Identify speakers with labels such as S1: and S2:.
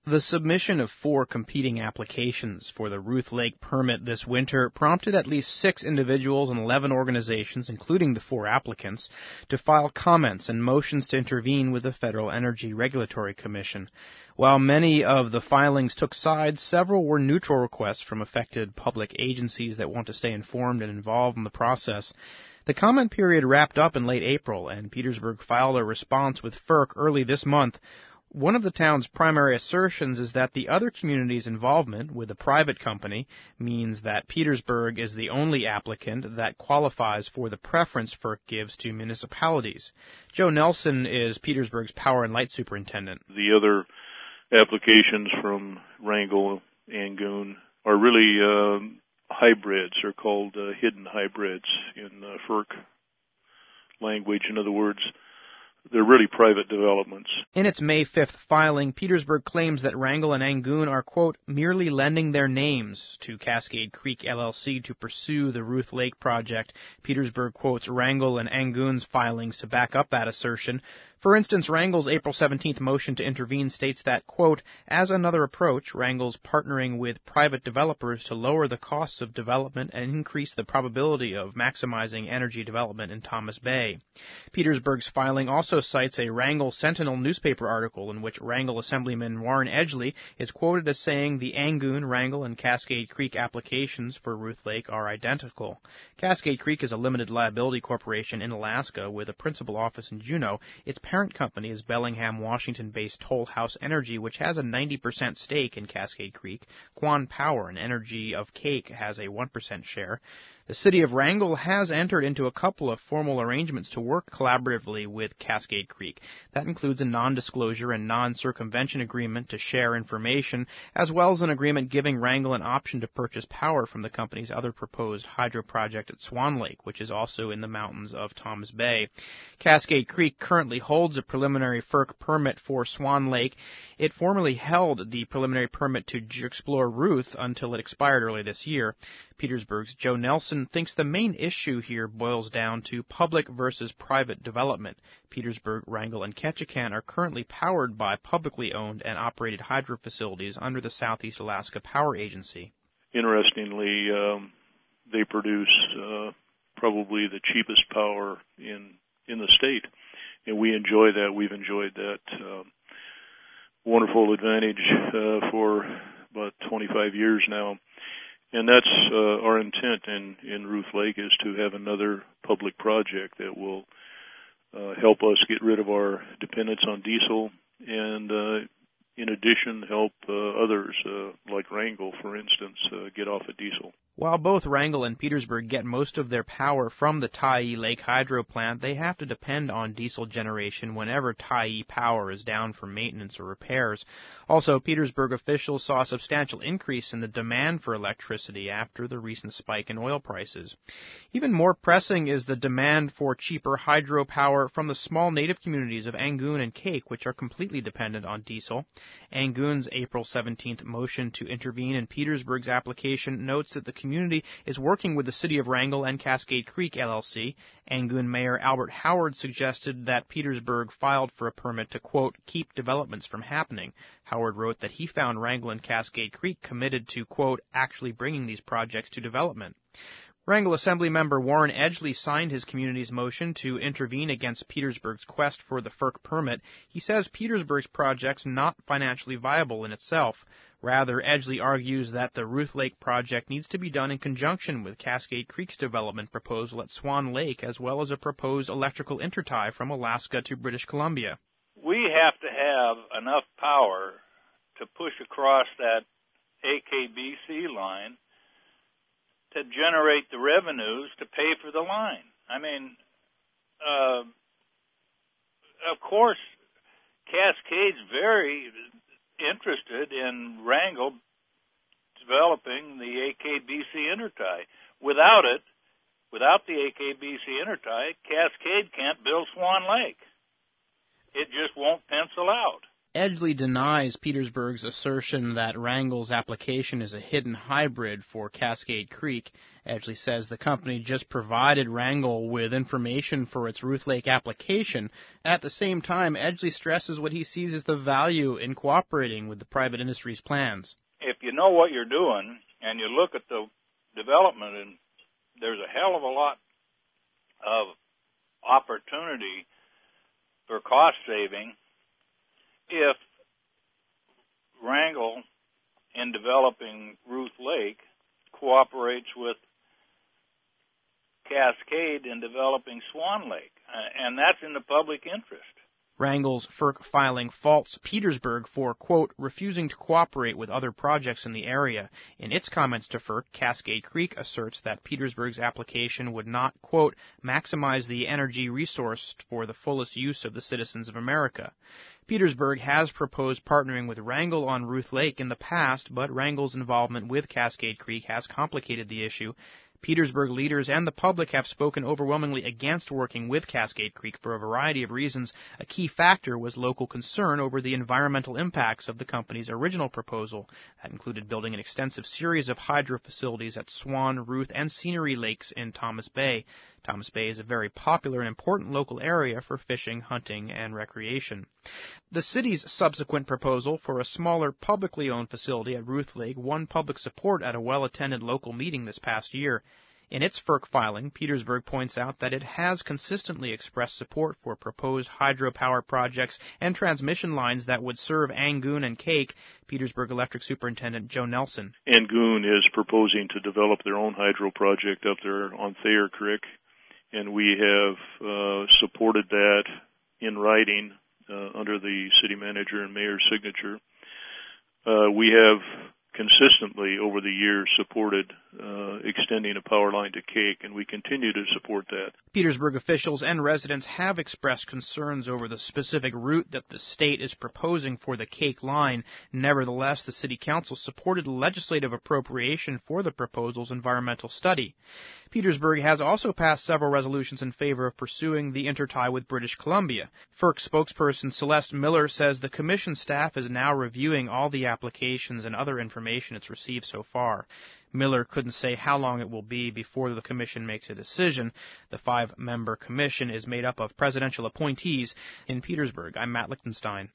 S1: The submission of 4 competing applications for the Ruth Lake permit this winter prompted at least 6 individuals and 11 organizations, including the 4 applicants, to file comments and motions to intervene with the Federal Energy Regulatory Commission. While many of the filings took sides, several were neutral requests from affected public agencies that want to stay informed and involved in the process. The comment period wrapped up in late April, and Petersburg filed a response with FERC early this month. One of the town's primary assertions is that the other community's involvement with a private company means that Petersburg is the only applicant that qualifies for the preference FERC gives to municipalities. Joe Nelson is Petersburg's power and light superintendent.
S2: The other applications from Wrangell, Angoon are really hybrids. They're called hidden hybrids in FERC language. In other words, they're really private developments.
S1: In its May 5th filing, Petersburg claims that Wrangell and Angoon are, quote, merely lending their names to Cascade Creek LLC to pursue the Ruth Lake project. Petersburg quotes Wrangell and Angoon's filings to back up that assertion. For instance, Wrangell's April 17th motion to intervene states that, quote, as another approach, Wrangell's partnering with private developers to lower the costs of development and increase the probability of maximizing energy development in Thomas Bay. Petersburg's filing also cites a Wrangell Sentinel newspaper article in which Wrangell Assemblyman Warren Edgley is quoted as saying the Angoon, Wrangell, and Cascade Creek applications for Ruth Lake are identical. Cascade Creek is a limited liability corporation in Alaska with a principal office in Juneau. Its parent company is Bellingham, Washington-based Toll House Energy, which has a 90% stake in Cascade Creek. Quan Power, an Energy of Cake, has a 1% share. The city of Wrangell has entered into a couple of formal arrangements to work collaboratively with Cascade Creek. That includes a non-disclosure and non-circumvention agreement to share information, as well as an agreement giving Wrangell an option to purchase power from the company's other proposed hydro project at Swan Lake, which is also in the mountains of Thomas Bay. Cascade Creek currently holds a preliminary FERC permit for Swan Lake. It formerly held the preliminary permit to explore Ruth until it expired early this year. Petersburg's Joe Nelson thinks the main issue here boils down to public versus private development. Petersburg, Wrangell, and Ketchikan are currently powered by publicly owned and operated hydro facilities under the Southeast Alaska Power Agency.
S2: Interestingly, they produce probably the cheapest power in the state, and we enjoy that. We've enjoyed that wonderful advantage for about 25 years now. And that's our intent in Ruth Lake, is to have another public project that will help us get rid of our dependence on diesel and, in addition, help others, like Wrangell, for instance, get off of diesel.
S1: While both Wrangell and Petersburg get most of their power from the Tyee Lake hydro plant, they have to depend on diesel generation whenever Tyee power is down for maintenance or repairs. Also, Petersburg officials saw a substantial increase in the demand for electricity after the recent spike in oil prices. Even more pressing is the demand for cheaper hydropower from the small native communities of Angoon and Cake, which are completely dependent on diesel. Angoon's April 17th motion to intervene in Petersburg's application notes that the community is working with the city of Wrangell and Cascade Creek LLC. Angoon Mayor Albert Howard suggested that Petersburg filed for a permit to, quote, keep developments from happening. Howard wrote that he found Wrangell and Cascade Creek committed to, quote, actually bringing these projects to development. Wrangell Assemblymember Warren Edgley signed his community's motion to intervene against Petersburg's quest for the FERC permit. He says Petersburg's project's not financially viable in itself. Rather, Edgley argues that the Ruth Lake project needs to be done in conjunction with Cascade Creek's development proposal at Swan Lake, as well as a proposed electrical intertie from Alaska to British Columbia.
S3: We have to have enough power to push across that AKBC line to generate the revenues to pay for the line. I mean, of course, Cascade's very interested in Wrangell developing the AKBC intertie. Without the AKBC intertie, Cascade can't build Swan Lake. It just won't pencil out.
S1: Edgley denies Petersburg's assertion that Wrangell's application is a hidden hybrid for Cascade Creek. Edgley says the company just provided Wrangell with information for its Ruth Lake application. At the same time, Edgley stresses what he sees as the value in cooperating with the private industry's plans.
S3: If you know what you're doing and you look at the development, and there's a hell of a lot of opportunity for cost saving if Wrangell, in developing Ruth Lake, cooperates with Cascade in developing Swan Lake, and that's in the public interest.
S1: Wrangell's FERC filing faults Petersburg for, quote, refusing to cooperate with other projects in the area. In its comments to FERC, Cascade Creek asserts that Petersburg's application would not, quote, maximize the energy resource for the fullest use of the citizens of America. Petersburg has proposed partnering with Wrangell on Ruth Lake in the past, but Wrangell's involvement with Cascade Creek has complicated the issue. Petersburg leaders and the public have spoken overwhelmingly against working with Cascade Creek for a variety of reasons. A key factor was local concern over the environmental impacts of the company's original proposal. That included building an extensive series of hydro facilities at Swan, Ruth, and Scenery Lakes in Thomas Bay. Thomas Bay is a very popular and important local area for fishing, hunting, and recreation. The city's subsequent proposal for a smaller publicly owned facility at Ruth Lake won public support at a well-attended local meeting this past year. In its FERC filing, Petersburg points out that it has consistently expressed support for proposed hydropower projects and transmission lines that would serve Angoon and Cake. Petersburg Electric Superintendent Joe Nelson.
S2: Angoon is proposing to develop their own hydro project up there on Thayer Creek, and we have supported that in writing under the city manager and mayor's signature. We have consistently over the years supported extending a power line to Cake, and we continue to support that.
S1: Petersburg officials and residents have expressed concerns over the specific route that the state is proposing for the Cake line. Nevertheless, the city council supported legislative appropriation for the proposal's environmental study. Petersburg has also passed several resolutions in favor of pursuing the intertie with British Columbia. FERC spokesperson Celeste Miller says the commission staff is now reviewing all the applications and other information it's received so far. Miller couldn't say how long it will be before the commission makes a decision. The 5-member commission is made up of presidential appointees. In Petersburg, I'm Matt Lichtenstein.